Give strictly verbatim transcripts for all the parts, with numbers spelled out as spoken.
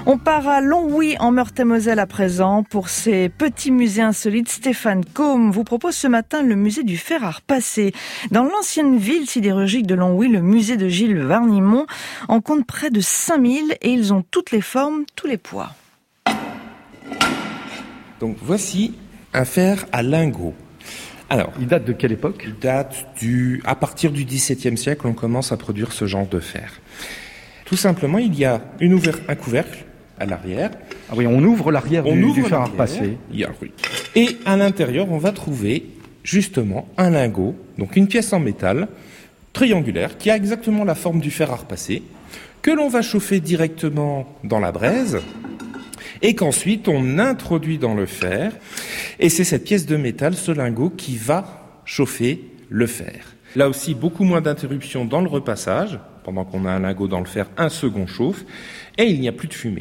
On part à Longwy en Meurthe-et-Moselle à présent pour ces petits musées insolites. Stéphane Combe vous propose ce matin le musée du fer à repasser. Dans l'ancienne ville sidérurgique de Longwy, le musée de Gilles Varnimont en compte près de cinq mille et ils ont toutes les formes, tous les poids. Donc voici un fer à lingot. Alors, il date de quelle époque ? Il date du, à partir du dix-septième siècle, on commence à produire ce genre de fer. Tout simplement, il y a une ouver- un couvercle à l'arrière. Ah oui, on ouvre l'arrière on du, ouvre du fer à l'arrière, repasser. il y a, oui. Et à l'intérieur, on va trouver justement un lingot, donc une pièce en métal triangulaire qui a exactement la forme du fer à repasser, que l'on va chauffer directement dans la braise et qu'ensuite on introduit dans le fer. Et c'est cette pièce de métal, ce lingot, qui va chauffer le fer. Là aussi, beaucoup moins d'interruptions dans le repassage. Pendant qu'on a un lingot dans le fer, un second chauffe et il n'y a plus de fumée.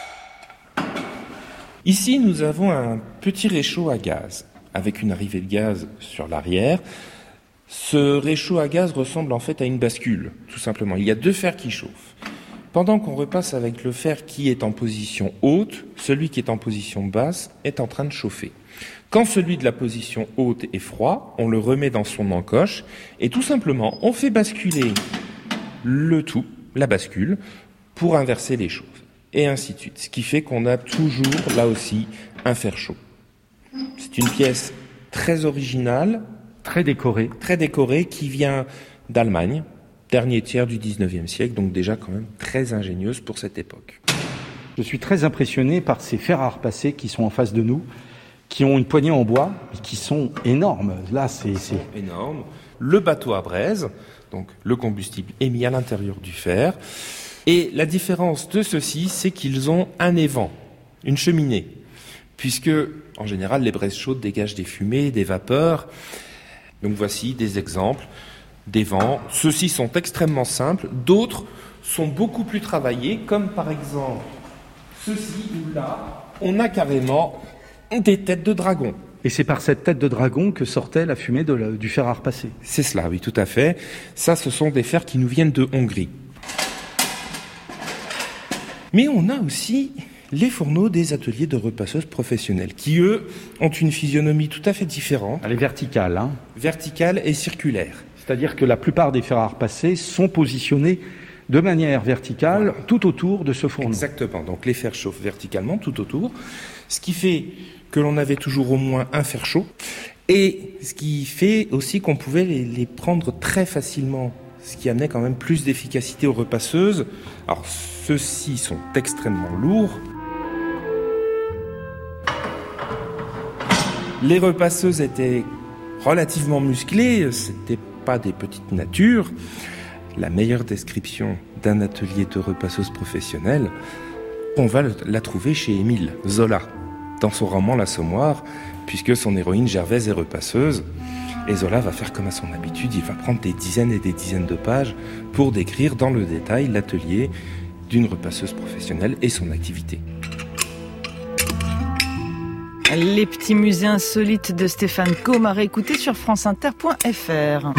Ici, nous avons un petit réchaud à gaz avec une arrivée de gaz sur l'arrière. Ce réchaud à gaz ressemble en fait à une bascule, tout simplement. Il y a deux fers qui chauffent. Pendant qu'on repasse avec le fer qui est en position haute, celui qui est en position basse est en train de chauffer. Quand celui de la position haute est froid, on le remet dans son encoche et tout simplement, on fait basculer le tout, la bascule, pour inverser les choses. Et ainsi de suite. Ce qui fait qu'on a toujours, là aussi, un fer chaud. C'est une pièce très originale. Très décorée. Très décorée, qui vient d'Allemagne, dernier tiers du dix-neuvième siècle, donc déjà quand même très ingénieuse pour cette époque. Je suis très impressionné par ces fers à repasser qui sont en face de nous, qui ont une poignée en bois, et qui sont énormes. Là, c'est... c'est... énorme. Le bateau à braise, donc le combustible est mis à l'intérieur du fer. Et la différence de ceux-ci, c'est qu'ils ont un évent, une cheminée. Puisque, en général, les braises chaudes dégagent des fumées, des vapeurs. Donc voici des exemples d'évents. Ceux-ci sont extrêmement simples. D'autres sont beaucoup plus travaillés, comme par exemple ceux-ci où là, on a carrément des têtes de dragon. Et c'est par cette tête de dragon que sortait la fumée de la, du fer à repasser. C'est cela, oui, tout à fait. Ça, ce sont des fers qui nous viennent de Hongrie. Mais on a aussi les fourneaux des ateliers de repasseuses professionnelles, qui, eux, ont une physionomie tout à fait différente. Elle est verticale, hein ? Verticale et circulaire. C'est-à-dire que la plupart des fers à repasser sont positionnés de manière verticale, voilà, tout autour de ce fourneau. Exactement. Donc les fers chauffent verticalement tout autour, ce qui fait que l'on avait toujours au moins un fer chaud, et ce qui fait aussi qu'on pouvait les, les prendre très facilement, ce qui amenait quand même plus d'efficacité aux repasseuses. Alors ceux-ci sont extrêmement lourds. Les repasseuses étaient relativement musclées, c'était pas des petites natures. La meilleure description d'un atelier de repasseuse professionnelle, on va la trouver chez Émile Zola, dans son roman L'Assommoir, puisque son héroïne Gervaise est repasseuse. Et Zola va faire comme à son habitude, il va prendre des dizaines et des dizaines de pages pour décrire dans le détail l'atelier d'une repasseuse professionnelle et son activité. Les petits musées insolites de Stéphane Combe à réécouter sur franceinter point f r.